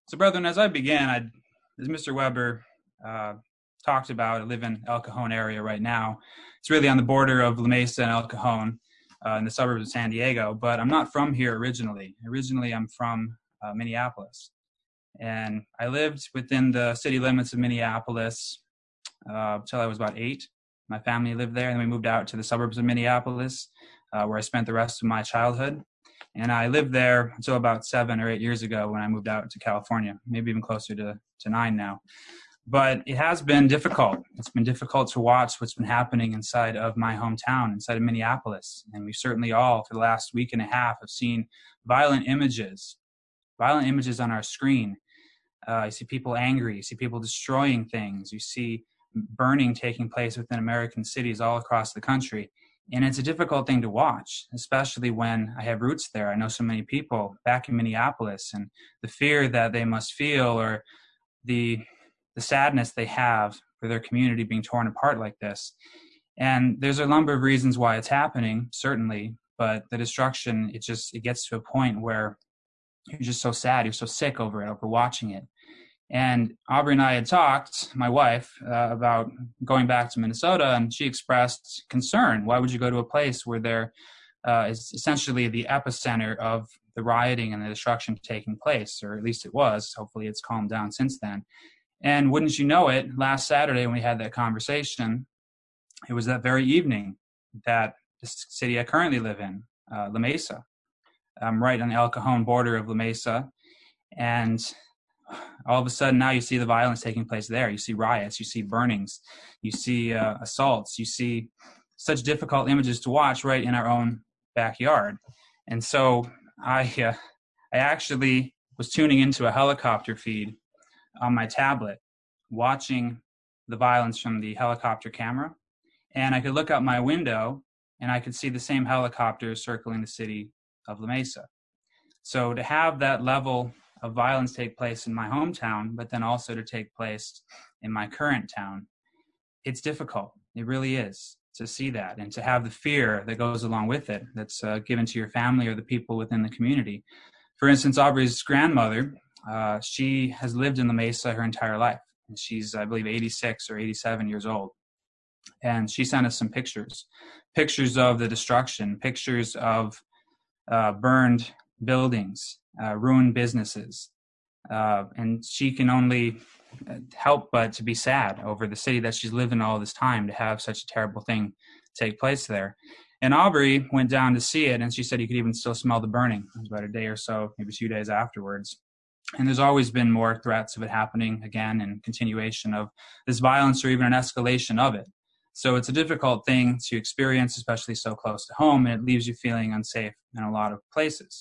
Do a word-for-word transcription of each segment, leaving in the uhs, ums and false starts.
So, brethren, as I began, I, as Mister Weber uh, talked about, I live in El Cajon area right now. It's really on the border of La Mesa and El Cajon uh, in the suburbs of San Diego, but I'm not from here originally. Originally, I'm from uh, Minneapolis. And I lived within the city limits of Minneapolis uh, until I was about eight. My family lived there, and then we moved out to the suburbs of Minneapolis, uh, where I spent the rest of my childhood. And I lived there until about seven or eight years ago when I moved out to California, maybe even closer to, to nine now. But it has been difficult. It's been difficult to watch what's been happening inside of my hometown, inside of Minneapolis. And we certainly all, for the last week and a half, have seen violent images, violent images on our screen. Uh, you see people angry. You see people destroying things. You see burning taking place within American cities all across the country. And it's a difficult thing to watch, especially when I have roots there. I know so many people back in Minneapolis, and the fear that they must feel, or the the sadness they have for their community being torn apart like this. And there's a number of reasons why it's happening, certainly, but the destruction, it just, it gets to a point where you're just so sad, you're so sick over it, over watching it. And Aubrey and I had talked, my wife, uh, about going back to Minnesota, and she expressed concern. Why would you go to a place where there uh, is essentially the epicenter of the rioting and the destruction taking place, or at least it was. Hopefully it's calmed down since then. And wouldn't you know it, last Saturday when we had that conversation, it was that very evening that the city I currently live in, uh, La Mesa. I'm right on the El Cajon border of La Mesa, and all of a sudden now you see the violence taking place there. You see riots, you see burnings, you see uh, assaults, you see such difficult images to watch right in our own backyard. And so I, uh, I actually was tuning into a helicopter feed on my tablet, watching the violence from the helicopter camera. And I could look out my window and I could see the same helicopters circling the city of La Mesa. So to have that level of violence take place in my hometown, but then also to take place in my current town, it's difficult. It really is, to see that and to have the fear that goes along with it, that's uh, given to your family or the people within the community. For instance, Aubrey's grandmother, uh, she has lived in La Mesa her entire life. And she's, I believe, eighty-six or eighty-seven years old. And she sent us some pictures, pictures of the destruction, pictures of uh, burned buildings, uh, ruined businesses. Uh, and she can only help but to be sad over the city that she's lived in all this time, to have such a terrible thing take place there. And Aubrey went down to see it, and she said you could even still smell the burning. It was about a day or so, maybe two days afterwards. And there's always been more threats of it happening again, and continuation of this violence, or even an escalation of it. So it's a difficult thing to experience, especially so close to home, and it leaves you feeling unsafe in a lot of places.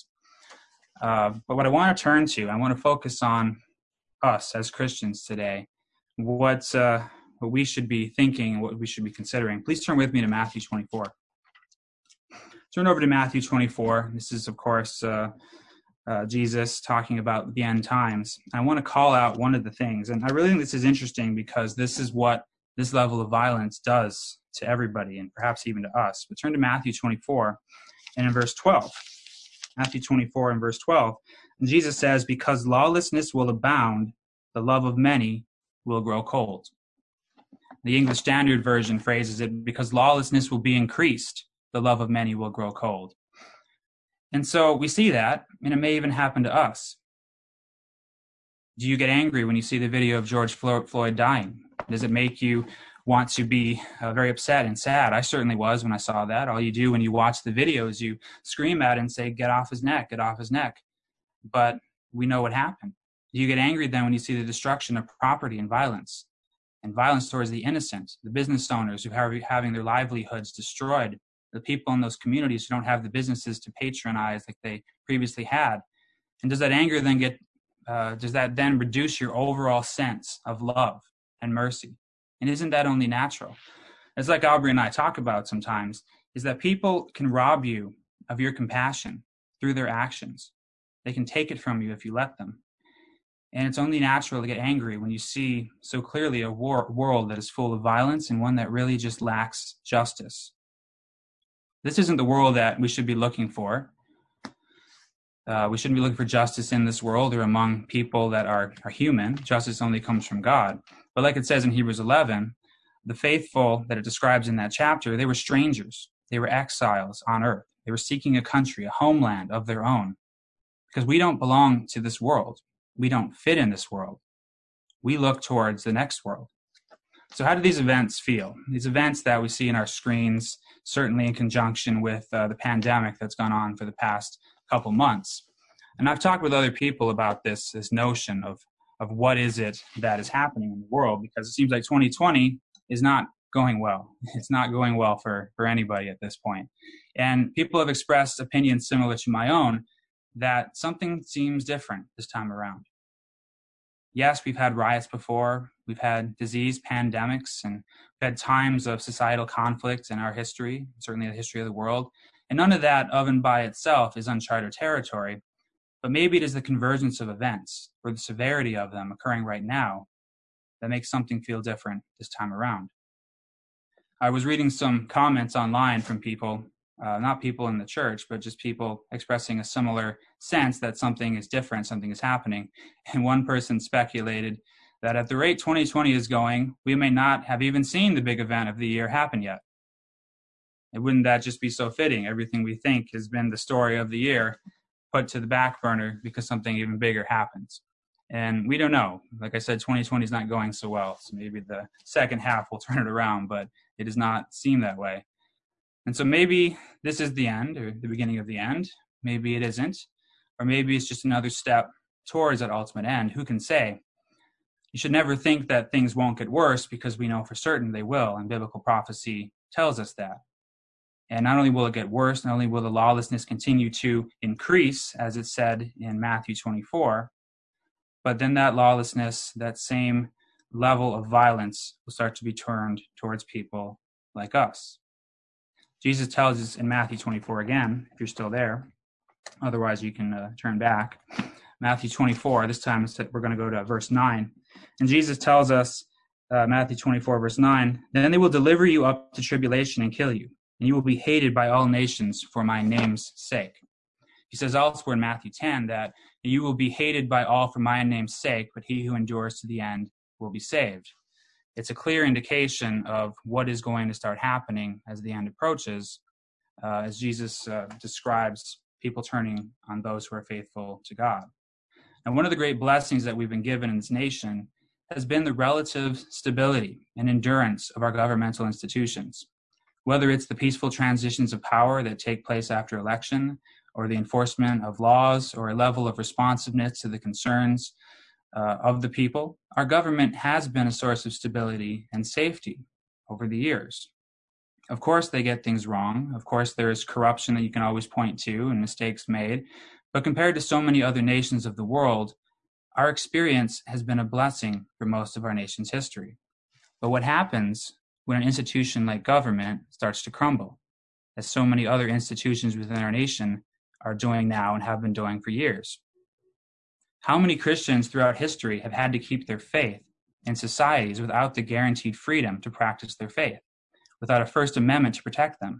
Uh, but what I want to turn to, I want to focus on us as Christians today, what, uh, what we should be thinking, what we should be considering. Please turn with me to Matthew twenty-four. Turn over to Matthew twenty-four. This is, of course, uh, uh, Jesus talking about the end times. I want to call out one of the things, and I really think this is interesting because this is what this level of violence does to everybody, and perhaps even to us. But turn to Matthew twenty-four, and in verse twelve. Matthew twenty-four and verse twelve. And Jesus says, because lawlessness will abound, the love of many will grow cold. The English Standard Version phrases it, because lawlessness will be increased, the love of many will grow cold. And so we see that, and it may even happen to us. Do you get angry when you see the video of George Floyd dying? Does it make you want to be uh, very upset and sad? I certainly was when I saw that. All you do when you watch the video is you scream at it and say, get off his neck, get off his neck. But we know what happened. Do you get angry then when you see the destruction of property and violence, and violence towards the innocent, the business owners who are having their livelihoods destroyed, the people in those communities who don't have the businesses to patronize like they previously had? And does that anger then get, uh, does that then reduce your overall sense of love and mercy? And isn't that only natural? It's like Aubrey and I talk about sometimes, is that people can rob you of your compassion through their actions. They can take it from you if you let them. And it's only natural to get angry when you see so clearly a war, world that is full of violence, and one that really just lacks justice. This isn't the world that we should be looking for. Uh, we shouldn't be looking for justice in this world or among people that are, are human. Justice only comes from God. But like it says in Hebrews eleven, the faithful that it describes in that chapter, they were strangers. They were exiles on earth. They were seeking a country, a homeland of their own. Because we don't belong to this world. We don't fit in this world. We look towards the next world. So how do these events feel? These events that we see in our screens, certainly in conjunction with uh, the pandemic that's gone on for the past couple months. And I've talked with other people about this, this notion of, of what is it that is happening in the world, because it seems like twenty twenty is not going well. It's not going well for, for anybody at this point. And people have expressed opinions similar to my own that something seems different this time around. Yes, we've had riots before, we've had disease pandemics, and we've had times of societal conflict in our history, certainly the history of the world. And none of that, of and by itself, is uncharted territory. But maybe it is the convergence of events, or the severity of them occurring right now, that makes something feel different this time around. I was reading some comments online from people, uh, not people in the church, but just people expressing a similar sense that something is different, something is happening. And one person speculated that at the rate twenty twenty is going, we may not have even seen the big event of the year happen yet. And wouldn't that just be so fitting? Everything we think has been the story of the year put to the back burner because something even bigger happens. And we don't know. Like I said, twenty twenty is not going so well. So maybe the second half will turn it around, but it does not seem that way. And so maybe this is the end or the beginning of the end. Maybe it isn't. Or maybe it's just another step towards that ultimate end. Who can say? You should never think that things won't get worse because we know for certain they will. And biblical prophecy tells us that. And not only will it get worse, not only will the lawlessness continue to increase, as it said in Matthew twenty-four, but then that lawlessness, that same level of violence will start to be turned towards people like us. Jesus tells us in Matthew twenty-four again, if you're still there. Otherwise, you can uh, turn back. Matthew twenty-four, this time we're going to go to verse nine. And Jesus tells us, uh, Matthew twenty-four, verse nine, then they will deliver you up to tribulation and kill you, and you will be hated by all nations for my name's sake. He says elsewhere in Matthew ten that you will be hated by all for my name's sake, but he who endures to the end will be saved. It's a clear indication of what is going to start happening as the end approaches, uh, as Jesus uh, describes people turning on those who are faithful to God. And one of the great blessings that we've been given in this nation has been the relative stability and endurance of our governmental institutions. Whether it's the peaceful transitions of power that take place after election, or the enforcement of laws, or a level of responsiveness to the concerns uh, of the people, our government has been a source of stability and safety over the years. Of course, they get things wrong. Of course, there is corruption that you can always point to and mistakes made. But compared to so many other nations of the world, our experience has been a blessing for most of our nation's history. But what happens when an institution like government starts to crumble, as so many other institutions within our nation are doing now and have been doing for years? How many Christians throughout history have had to keep their faith in societies without the guaranteed freedom to practice their faith, without a First Amendment to protect them?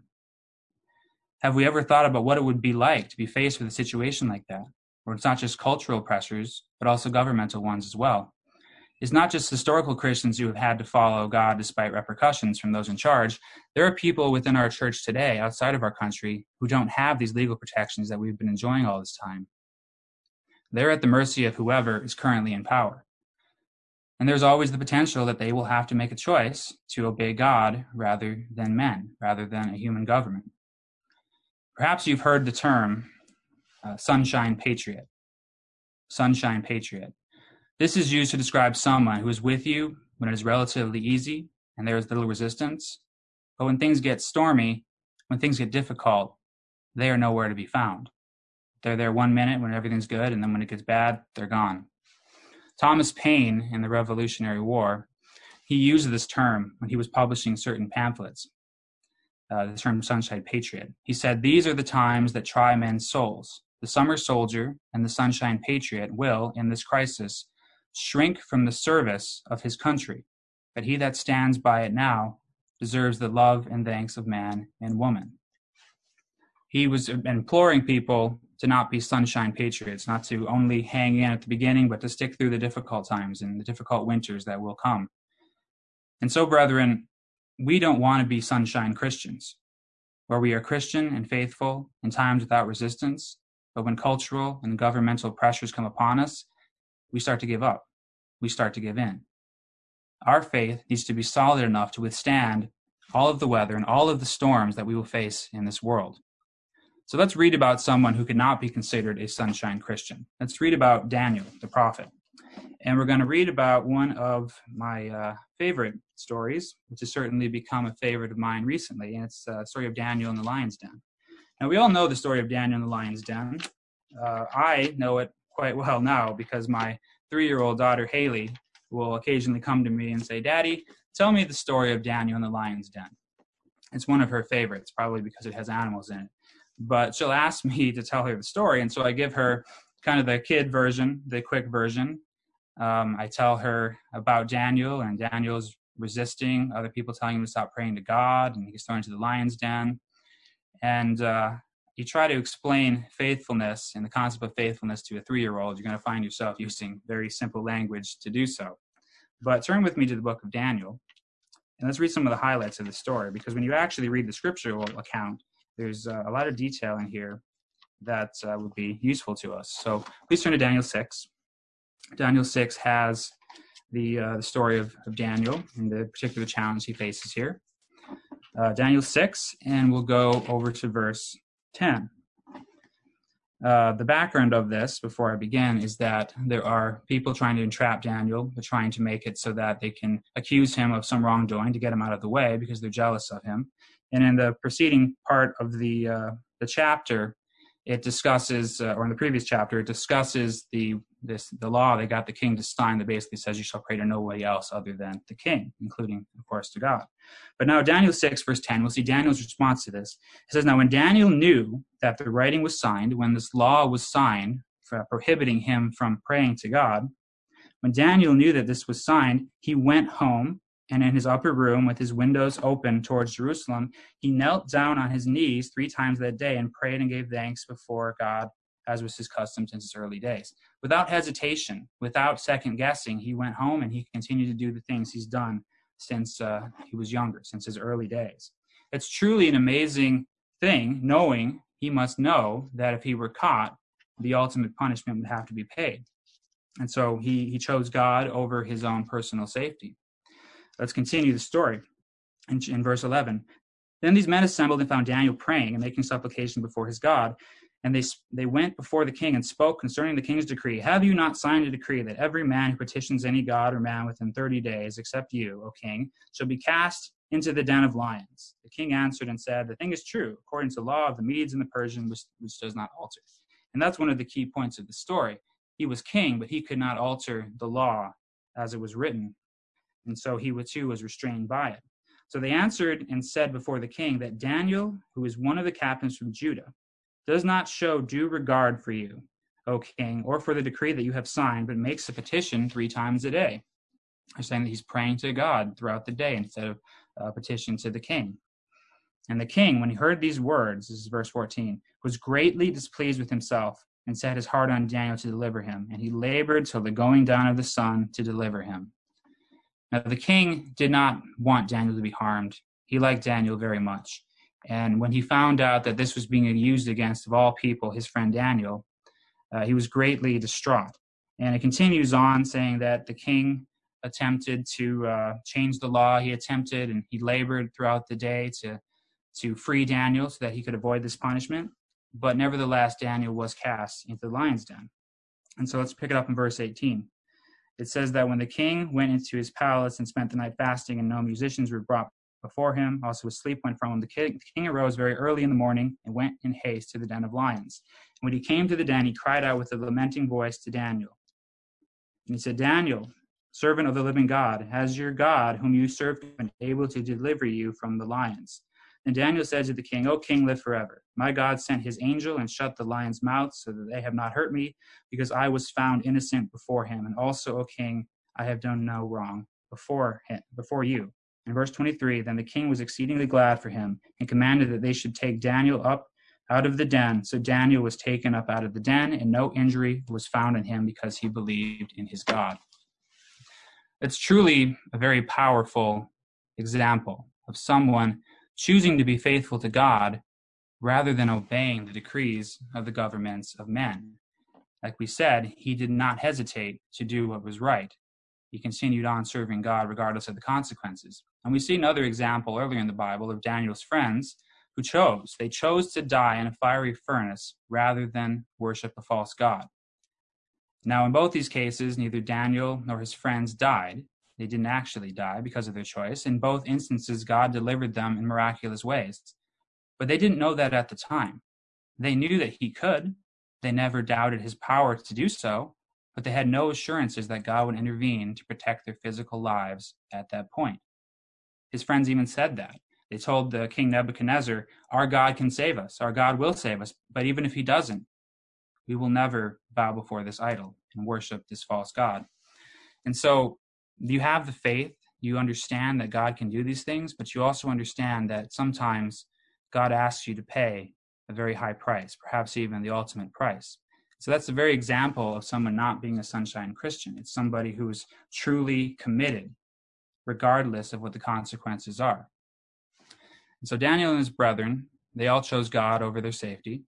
Have we ever thought about what it would be like to be faced with a situation like that, where it's not just cultural pressures, but also governmental ones as well? It's not just historical Christians who have had to follow God despite repercussions from those in charge. There are people within our church today, outside of our country, who don't have these legal protections that we've been enjoying all this time. They're at the mercy of whoever is currently in power. And there's always the potential that they will have to make a choice to obey God rather than men, rather than a human government. Perhaps you've heard the term uh, sunshine patriot. Sunshine patriot. This is used to describe someone who is with you when it is relatively easy and there is little resistance. But when things get stormy, when things get difficult, they are nowhere to be found. They're there one minute when everything's good, and then when it gets bad, they're gone. Thomas Paine, in the Revolutionary War, he used this term when he was publishing certain pamphlets, uh, the term sunshine patriot. He said, "These are the times that try men's souls. The summer soldier and the sunshine patriot will, in this crisis, shrink from the service of his country, but he that stands by it now deserves the love and thanks of man and woman." He was imploring people to not be sunshine patriots, not to only hang in at the beginning, but to stick through the difficult times and the difficult winters that will come. And so, brethren, we don't want to be sunshine Christians, where we are Christian and faithful in times without resistance, but when cultural and governmental pressures come upon us, we start to give up. We start to give in. Our faith needs to be solid enough to withstand all of the weather and all of the storms that we will face in this world. So let's read about someone who could not be considered a sunshine Christian. Let's read about Daniel, the prophet. And we're going to read about one of my uh, favorite stories, which has certainly become a favorite of mine recently, and it's the story of Daniel in the lion's den. Now, we all know the story of Daniel in the lion's den. Uh, I know it quite well now because my three-year-old daughter, Haley, will occasionally come to me and say, "Daddy, tell me the story of Daniel in the lion's den." It's one of her favorites, probably because it has animals in it. But she'll ask me to tell her the story, and so I give her kind of the kid version, the quick version. Um, I tell her about Daniel, and Daniel's resisting other people telling him to stop praying to God, and he's thrown into the lion's den. And uh, you try to explain faithfulness and the concept of faithfulness to a three-year-old, you're going to find yourself using very simple language to do so. But turn with me to the book of Daniel, and let's read some of the highlights of the story, because when you actually read the scriptural account, there's uh, a lot of detail in here that uh, would be useful to us. So please turn to Daniel six. Daniel six has the, uh, the story of, of Daniel and the particular challenge he faces here. Uh, Daniel six, and we'll go over to verse ten. Uh, the background of this, before I begin, is that there are people trying to entrap Daniel. They're trying to make it so that they can accuse him of some wrongdoing to get him out of the way because they're jealous of him. And in the preceding part of the uh, the chapter, it discusses, uh, or in the previous chapter, it discusses the this the law they got the king to sign that basically says you shall pray to nobody else other than the king, including, of course, to God. But now Daniel six, verse ten, we'll see Daniel's response to this. It says, "Now when Daniel knew that the writing was signed, when this law was signed for prohibiting him from praying to God, when Daniel knew that this was signed, he went home, and in his upper room with his windows open towards Jerusalem, he knelt down on his knees three times that day and prayed and gave thanks before God, as was his custom since his early days." Without hesitation, without second guessing, he went home and he continued to do the things he's done since uh, he was younger, since his early days. It's truly an amazing thing, knowing he must know that if he were caught, the ultimate punishment would have to be paid. And so he, he chose God over his own personal safety. Let's continue the story in, in verse eleven. "Then these men assembled and found Daniel praying and making supplication before his God. And they they went before the king and spoke concerning the king's decree. 'Have you not signed a decree that every man who petitions any god or man within thirty days, except you, O king, shall be cast into the den of lions?' The king answered and said, 'The thing is true, according to the law of the Medes and the Persians, which, which does not alter.'" And that's one of the key points of the story. He was king, but he could not alter the law as it was written. And so he too was restrained by it. So they answered and said before the king that Daniel, who is one of the captains from Judah, does not show due regard for you, O king, or for the decree that you have signed, but makes a petition three times a day. They're saying that he's praying to God throughout the day instead of a petition to the king. And the king, when he heard these words, this is verse fourteen, was greatly displeased with himself and set his heart on Daniel to deliver him. And he labored till the going down of the sun to deliver him. Now, the king did not want Daniel to be harmed. He liked Daniel very much. And when he found out that this was being used against, of all people, his friend Daniel, uh, he was greatly distraught. And it continues on saying that the king attempted to uh, change the law. He attempted and he labored throughout the day to, to free Daniel so that he could avoid this punishment. But nevertheless, Daniel was cast into the lion's den. And so let's pick it up in verse eighteen. It says that when the king went into his palace and spent the night fasting, and no musicians were brought before him, also his sleep went from him, the king, the king arose very early in the morning and went in haste to the den of lions. And when he came to the den, he cried out with a lamenting voice to Daniel. And he said, "Daniel, servant of the living God, has your God, whom you serve, been able to deliver you from the lions?" And Daniel said to the king, "O king, live forever. My God sent his angel and shut the lions' mouths so that they have not hurt me, because I was found innocent before him. And also, O king, I have done no wrong before him, before you." In verse twenty-three, then the king was exceedingly glad for him and commanded that they should take Daniel up out of the den. So Daniel was taken up out of the den, and no injury was found in him because he believed in his God. It's truly a very powerful example of someone choosing to be faithful to God rather than obeying the decrees of the governments of men. Like we said, he did not hesitate to do what was right. He continued on serving God regardless of the consequences. And we see another example earlier in the Bible of Daniel's friends who chose. They chose to die in a fiery furnace rather than worship a false god. Now, in both these cases, neither Daniel nor his friends died. They didn't actually die because of their choice. In both instances, God delivered them in miraculous ways. But they didn't know that at the time. They knew that he could. They never doubted his power to do so, but they had no assurances that God would intervene to protect their physical lives at that point. His friends even said that. They told the King Nebuchadnezzar, "Our God can save us. Our God will save us. But even if he doesn't, we will never bow before this idol and worship this false god." And so you have the faith. You understand that God can do these things, but you also understand that sometimes God asks you to pay a very high price, perhaps even the ultimate price. So that's a very example of someone not being a sunshine Christian. It's somebody who's truly committed, regardless of what the consequences are. And so Daniel and his brethren, they all chose God over their safety,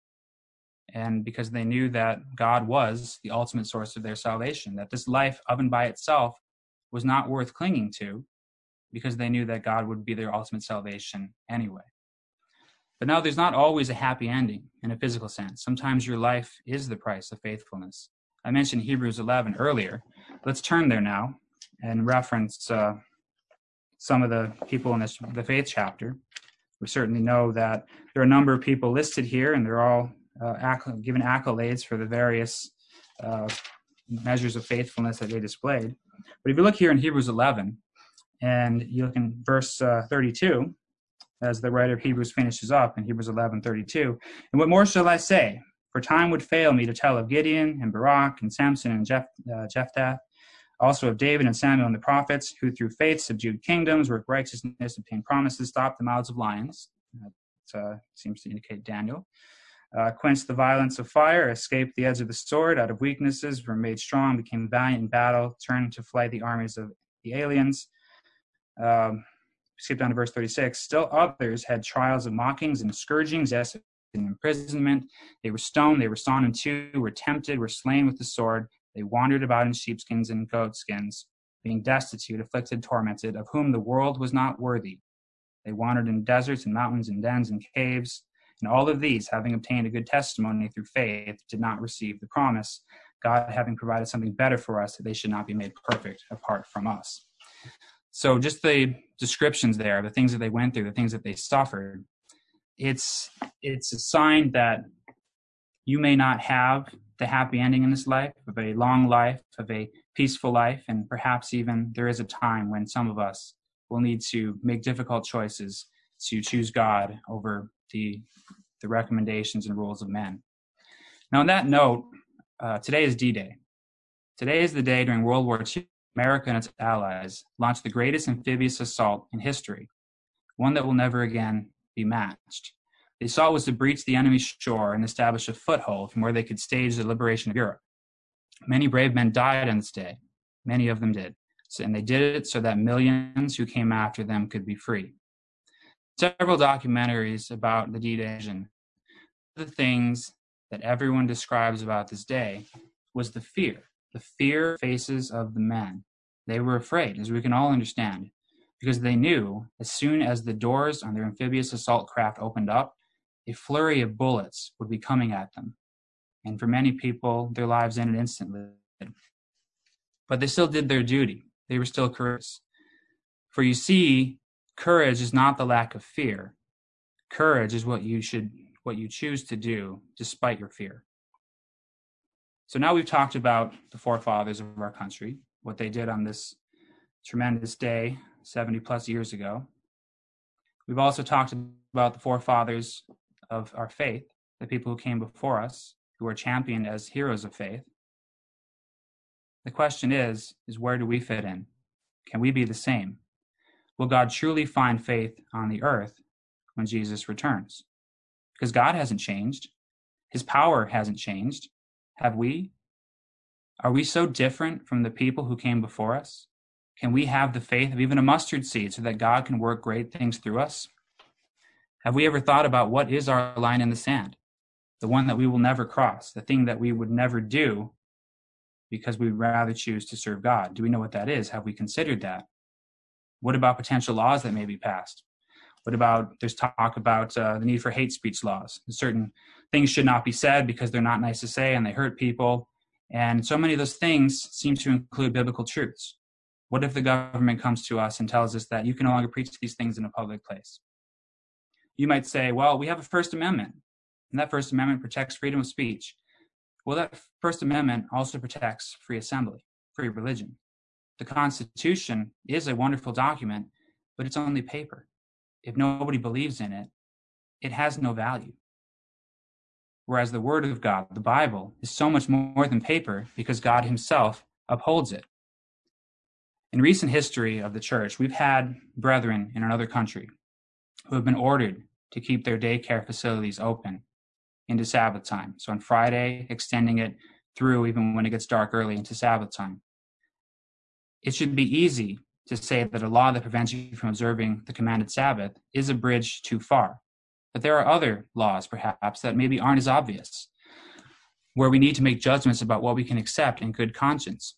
and because they knew that God was the ultimate source of their salvation, that this life of and by itself was not worth clinging to, because they knew that God would be their ultimate salvation anyway. But now there's not always a happy ending in a physical sense. Sometimes your life is the price of faithfulness. I mentioned Hebrews eleven earlier. Let's turn there now and reference uh, some of the people in this, the faith chapter. We certainly know that there are a number of people listed here, and they're all uh, acc- given accolades for the various uh, measures of faithfulness that they displayed. But if you look here in Hebrews eleven, and you look in verse uh, thirty-two, as the writer of Hebrews finishes up in Hebrews eleven thirty-two. "And what more shall I say? For time would fail me to tell of Gideon and Barak and Samson and Jeph- uh, Jephthah, also of David and Samuel and the prophets, who through faith subdued kingdoms, worked righteousness, obtained promises, stopped the mouths of lions." That uh, seems to indicate Daniel. Uh, "quenched the violence of fire, escaped the edge of the sword, out of weaknesses were made strong, became valiant in battle, turned to flight the armies of the aliens." Um, skip down to verse thirty-six. "Still others had trials of mockings and scourgings, yes, and imprisonment. They were stoned, they were sawn in two, were tempted, were slain with the sword. They wandered about in sheepskins and goatskins, being destitute, afflicted, tormented, of whom the world was not worthy. They wandered in deserts and mountains and dens and caves. And all of these, having obtained a good testimony through faith, did not receive the promise, God having provided something better for us, that they should not be made perfect apart from us." So just the descriptions there, the things that they went through, the things that they suffered, it's it's a sign that you may not have the happy ending in this life, of a long life, of a peaceful life, and perhaps even there is a time when some of us will need to make difficult choices to choose God over the, the recommendations and rules of men. Now, on that note, uh, today is D-Day. Today is the day during World War Two America and its allies launched the greatest amphibious assault in history, one that will never again be matched. They saw it was to breach the enemy's shore and establish a foothold from where they could stage the liberation of Europe. Many brave men died on this day. Many of them did. So, and they did it so that millions who came after them could be free. Several documentaries about the D-Day invasion. The things that everyone describes about this day was the fear, the fear faces of the men. They were afraid, as we can all understand, because they knew as soon as the doors on their amphibious assault craft opened up, a flurry of bullets would be coming at them. And for many people, their lives ended instantly. But they still did their duty. They were still courageous. For you see, courage is not the lack of fear. Courage is what you should, what you choose to do despite your fear. So now we've talked about the forefathers of our country, what they did on this tremendous day seventy plus years ago. We've also talked about the forefathers of our faith, the people who came before us, who are championed as heroes of faith. The question is, is where do we fit in? Can we be the same? Will God truly find faith on the earth when Jesus returns? because God hasn't changed. His power hasn't changed. Have we? Are we so different from the people who came before us? Can we have the faith of even a mustard seed so that God can work great things through us? Have we ever thought about what is our line in the sand? The one that we will never cross, the thing that we would never do because we'd rather choose to serve God. Do we know what that is? Have we considered that? What about potential laws that may be passed? What about, there's talk about uh, the need for hate speech laws. Certain things should not be said because they're not nice to say and they hurt people. And so many of those things seem to include biblical truths. What if the government comes to us and tells us that you can no longer preach these things in a public place? You might say, well, we have a First Amendment, and that First Amendment protects freedom of speech. Well, that First Amendment also protects free assembly, free religion. The Constitution is a wonderful document, but it's only paper. If nobody believes in it, it has no value. Whereas the Word of God, the Bible, is so much more than paper because God himself upholds it. In recent history of the church, we've had brethren in another country who have been ordered to keep their daycare facilities open into Sabbath time. So on Friday, extending it through even when it gets dark early into Sabbath time. It should be easy to say that a law that prevents you from observing the commanded Sabbath is a bridge too far. But there are other laws, perhaps, that maybe aren't as obvious, where we need to make judgments about what we can accept in good conscience.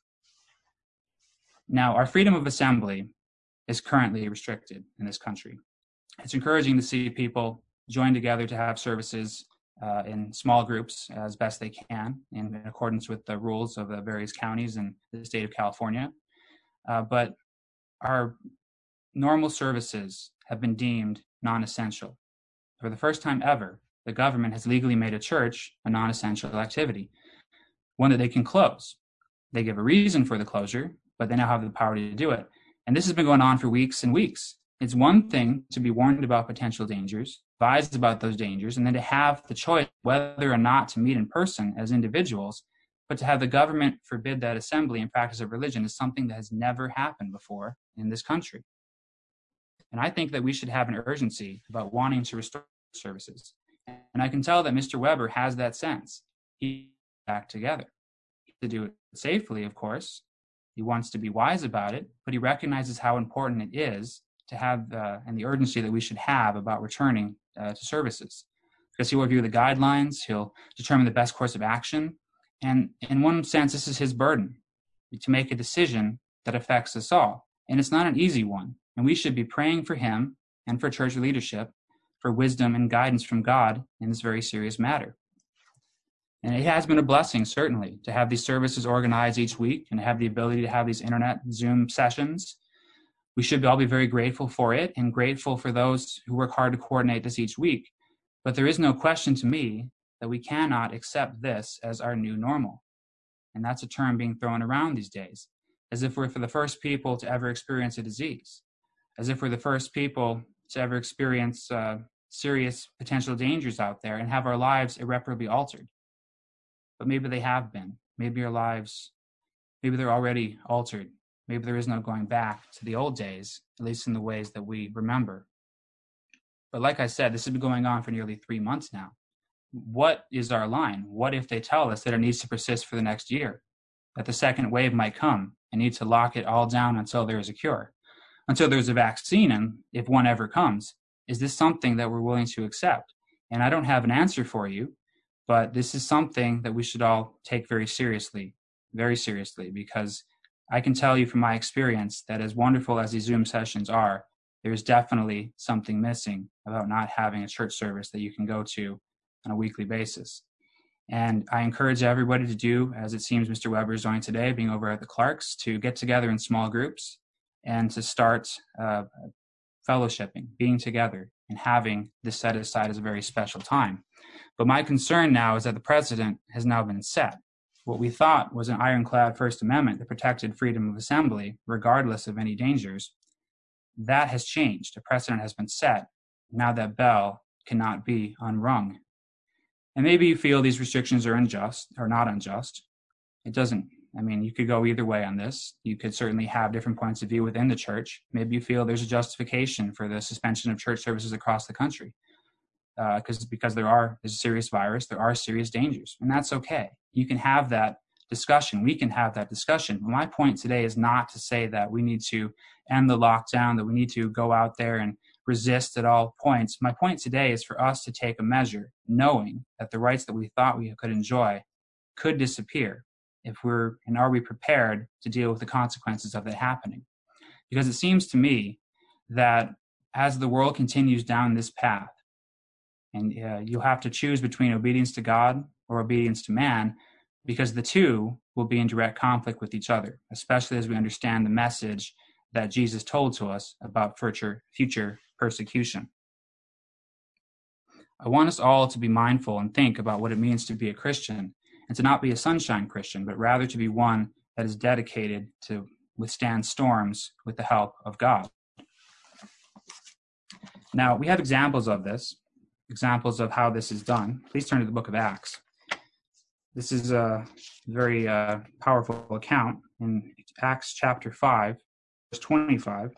Now, our freedom of assembly is currently restricted in this country. It's encouraging to see people join together to have services uh, in small groups as best they can, in, in accordance with the rules of the various counties in the state of California. Uh, but our normal services have been deemed non-essential. For the first time ever, the government has legally made a church a non-essential activity, one that they can close. They give a reason for the closure, but they now have the power to do it. And this has been going on for weeks and weeks. It's one thing to be warned about potential dangers, advised about those dangers, and then to have the choice whether or not to meet in person as individuals, but to have the government forbid that assembly and practice of religion is something that has never happened before in this country. And I think that we should have an urgency about wanting to restore services. And I can tell that Mister Weber has that sense. He's back together. To do it safely, of course. He wants to be wise about it, but he recognizes how important it is to have uh, and the urgency that we should have about returning uh, to services. Because he'll review the guidelines, he'll determine the best course of action, and in one sense, this is his burden, to make a decision that affects us all. And it's not an easy one, and we should be praying for him and for church leadership for wisdom and guidance from God in this very serious matter. And it has been a blessing, certainly, to have these services organized each week and have the ability to have these internet Zoom sessions. We should all be very grateful for it and grateful for those who work hard to coordinate this each week. But there is no question to me that we cannot accept this as our new normal. And that's a term being thrown around these days, as if we're for the first people to ever experience a disease, as if we're the first people to ever experience uh, serious potential dangers out there and have our lives irreparably altered. But maybe they have been. Maybe our lives, maybe they're already altered. Maybe there is no going back to the old days, at least in the ways that we remember. But like I said, this has been going on for nearly three months now. What is our line? What if they tell us that it needs to persist for the next year, that the second wave might come and need to lock it all down until there is a cure, until there's a vaccine, and if one ever comes? Is this something that we're willing to accept? And I don't have an answer for you, but this is something that we should all take very seriously, very seriously, because I can tell you from my experience that as wonderful as these Zoom sessions are, there's definitely something missing about not having a church service that you can go to on a weekly basis. And I encourage everybody to do, as it seems Mister Weber is doing today, being over at the Clarks, to get together in small groups and to start uh, fellowshipping, being together, and having this set aside as a very special time. But my concern now is that the precedent has now been set. What we thought was an ironclad First Amendment that protected freedom of assembly, regardless of any dangers, that has changed. A precedent has been set. Now that bell cannot be unrung. And maybe you feel these restrictions are unjust or not unjust. It doesn't, I mean, you could go either way on this. You could certainly have different points of view within the church. Maybe you feel there's a justification for the suspension of church services across the country. because uh, because there are there's a serious virus, there are serious dangers, and that's okay. You can have that discussion. We can have that discussion. But my point today is not to say that we need to end the lockdown, that we need to go out there and resist at all points. My point today is for us to take a measure, knowing that the rights that we thought we could enjoy could disappear if we're, and are we prepared to deal with the consequences of that happening? Because it seems to me that as the world continues down this path, and uh, you'll have to choose between obedience to God or obedience to man, because the two will be in direct conflict with each other, especially as we understand the message that Jesus told to us about future, future persecution. I want us all to be mindful and think about what it means to be a Christian, and to not be a sunshine Christian, but rather to be one that is dedicated to withstand storms with the help of God. Now, we have examples of this, examples of how this is done. Please turn to the book of Acts. This is a very uh, powerful account in Acts chapter five, verse twenty-five.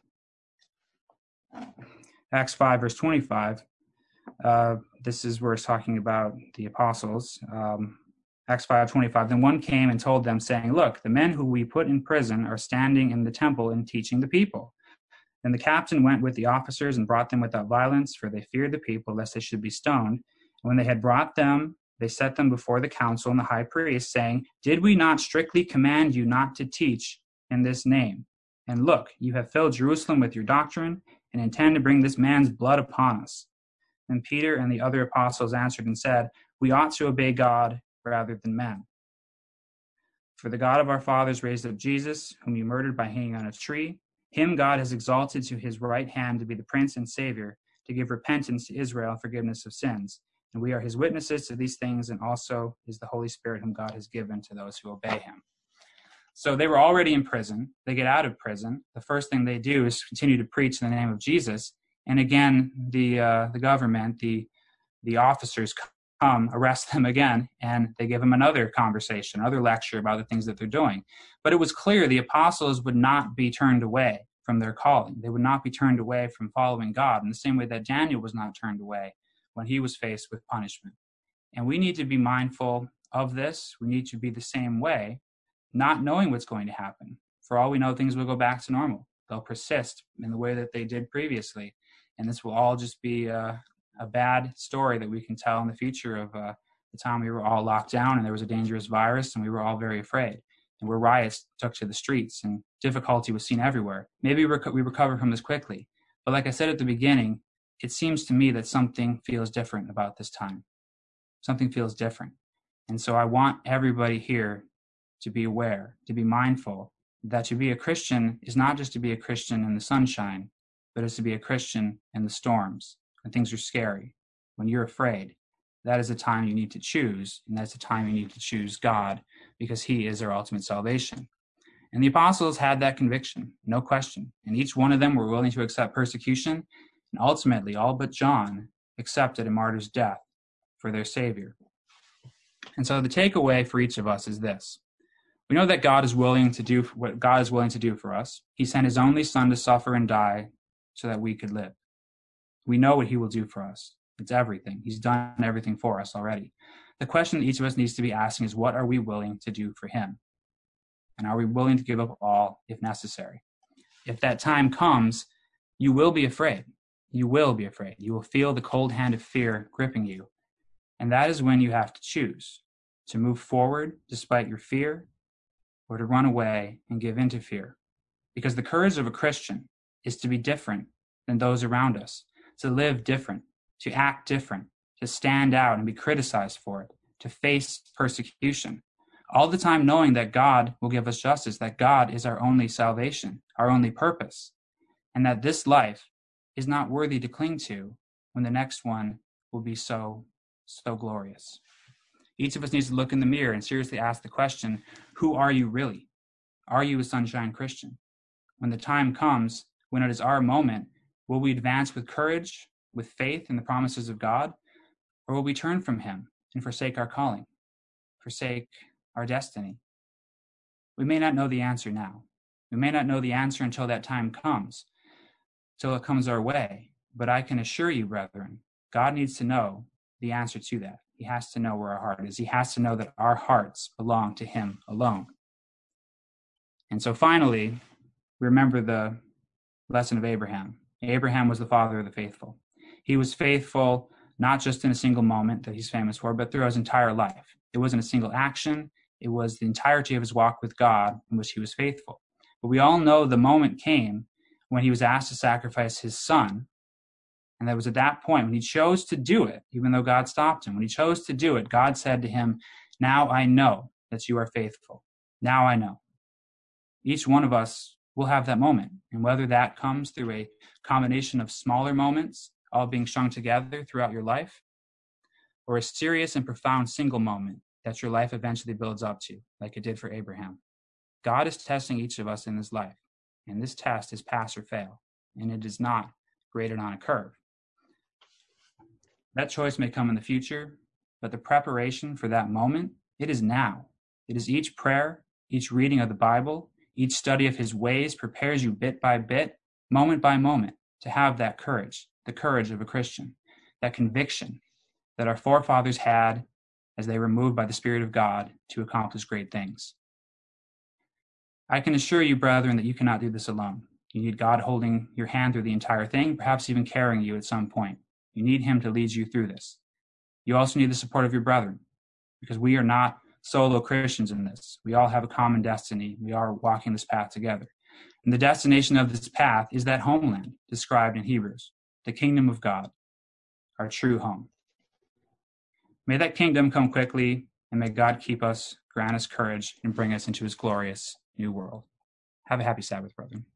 Acts five, verse twenty-five. Uh, this is where it's talking about the apostles. Um, Acts five twenty-five. Then one came and told them, saying, "Look, the men who we put in prison are standing in the temple and teaching the people." Then the captain went with the officers and brought them without violence, for they feared the people, lest they should be stoned. And when they had brought them, they set them before the council and the high priest, saying, "Did we not strictly command you not to teach in this name? And look, you have filled Jerusalem with your doctrine, and intend to bring this man's blood upon us." And Peter and the other apostles answered and said, "We ought to obey God rather than men. For the God of our fathers raised up Jesus, whom you murdered by hanging on a tree. Him God has exalted to his right hand to be the Prince and Savior, to give repentance to Israel and forgiveness of sins. And we are his witnesses to these things, and also is the Holy Spirit whom God has given to those who obey him." So they were already in prison. They get out of prison. The first thing they do is continue to preach in the name of Jesus. And again, the uh, the government, the the officers come, arrest them again, and they give them another conversation, another lecture about the things that they're doing. But it was clear the apostles would not be turned away from their calling. They would not be turned away from following God in the same way that Daniel was not turned away when he was faced with punishment. And we need to be mindful of this. We need to be the same way, not knowing what's going to happen. For all we know, things will go back to normal. They'll persist in the way that they did previously. And this will all just be uh, a bad story that we can tell in the future of uh, the time we were all locked down and there was a dangerous virus and we were all very afraid. And where riots took to the streets and difficulty was seen everywhere. Maybe we recover from this quickly. But like I said at the beginning, it seems to me that something feels different about this time. Something feels different. And so I want everybody here to be aware, to be mindful that to be a Christian is not just to be a Christian in the sunshine, but it's to be a Christian in the storms, when things are scary, when you're afraid. That is a time you need to choose, and that's a time you need to choose God, because he is our ultimate salvation. And the apostles had that conviction, no question. And each one of them were willing to accept persecution. And ultimately, all but John accepted a martyr's death for their Savior. And so the takeaway for each of us is this. We know that God is willing to do what God is willing to do for us. He sent his only Son to suffer and die so that we could live. We know what he will do for us. It's everything. He's done everything for us already. The question that each of us needs to be asking is, what are we willing to do for him? And are we willing to give up all if necessary? If that time comes, you will be afraid. You will be afraid. You will feel the cold hand of fear gripping you. And that is when you have to choose to move forward despite your fear, or to run away and give in to fear. Because the courage of a Christian is to be different than those around us, to live different, to act different, to stand out and be criticized for it, to face persecution. All the time knowing that God will give us justice, that God is our only salvation, our only purpose, and that this life is not worthy to cling to when the next one will be so, so glorious. Each of us needs to look in the mirror and seriously ask the question, who are you really? Are you a sunshine Christian? When the time comes, when it is our moment, will we advance with courage, with faith in the promises of God, or will we turn from him and forsake our calling, forsake our destiny? We may not know the answer now. We may not know the answer until that time comes, till it comes our way. But I can assure you, brethren, God needs to know the answer to that. He has to know where our heart is. He has to know that our hearts belong to him alone. And so finally, remember the lesson of Abraham. Abraham was the father of the faithful. He was faithful not just in a single moment that he's famous for, but throughout his entire life. It wasn't a single action. It was the entirety of his walk with God in which he was faithful. But we all know the moment came when he was asked to sacrifice his son. And that was at that point when he chose to do it, even though God stopped him. When he chose to do it, God said to him, "Now I know that you are faithful. Now I know." Each one of us will have that moment. And whether that comes through a combination of smaller moments, all being strung together throughout your life, or a serious and profound single moment that your life eventually builds up to, like it did for Abraham. God is testing each of us in this life. And this test is pass or fail. And it is not graded on a curve. That choice may come in the future, but the preparation for that moment, it is now. It is each prayer, each reading of the Bible, each study of his ways prepares you bit by bit, moment by moment, to have that courage, the courage of a Christian, that conviction that our forefathers had as they were moved by the Spirit of God to accomplish great things. I can assure you, brethren, that you cannot do this alone. You need God holding your hand through the entire thing, perhaps even carrying you at some point. You need him to lead you through this. You also need the support of your brethren, because we are not solo Christians in this. We all have a common destiny. We are walking this path together. And the destination of this path is that homeland described in Hebrews, the kingdom of God, our true home. May that kingdom come quickly, and may God keep us, grant us courage, and bring us into his glorious new world. Have a happy Sabbath, brethren.